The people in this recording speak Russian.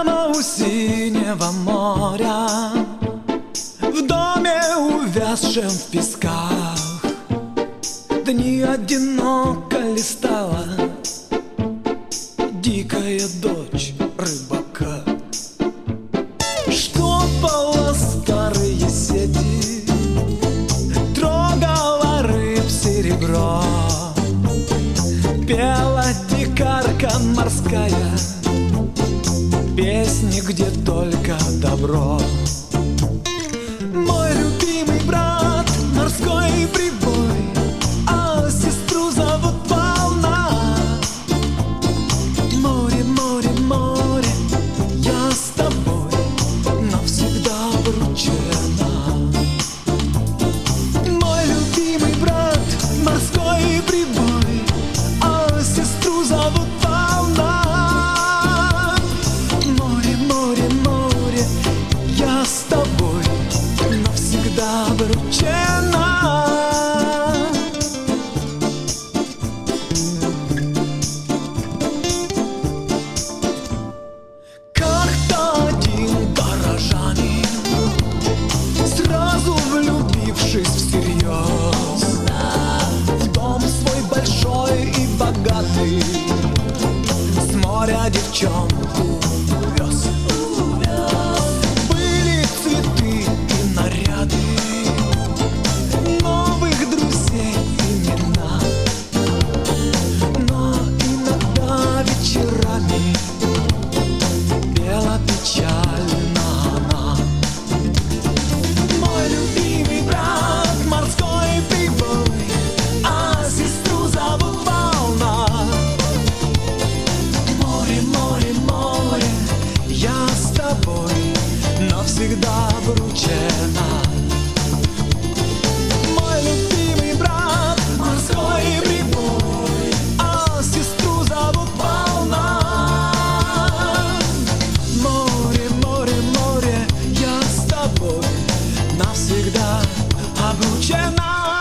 Прямо у синего моря, в доме, увязшем в песках, дни одиноко листала дикая дочь рыбака. Штопала старые сети, трогала рыб серебро, пела дикарка морская песни, где только добро. Мой любимый брат — морской прибой, а сестру зовут волна. Море, море, море, я с тобой навсегда обручена. Мой любимый брат — морской прибой, а сестру зовут волна. С тобой навсегда обручена. Как-то один горожанин, сразу влюбившись всерьез, в дом свой большой и богатый с моря девчонку увез. Новых друзей, имена, но иногда вечерами пела печально она. Мой любимый брат — морской прибой, а сестру зовут волна. Море, море, море, я с тобой навсегда обручена. Мой любимый брат — морской прибой, а сестру зовут волна. Море, море, море, я с тобой навсегда обручена.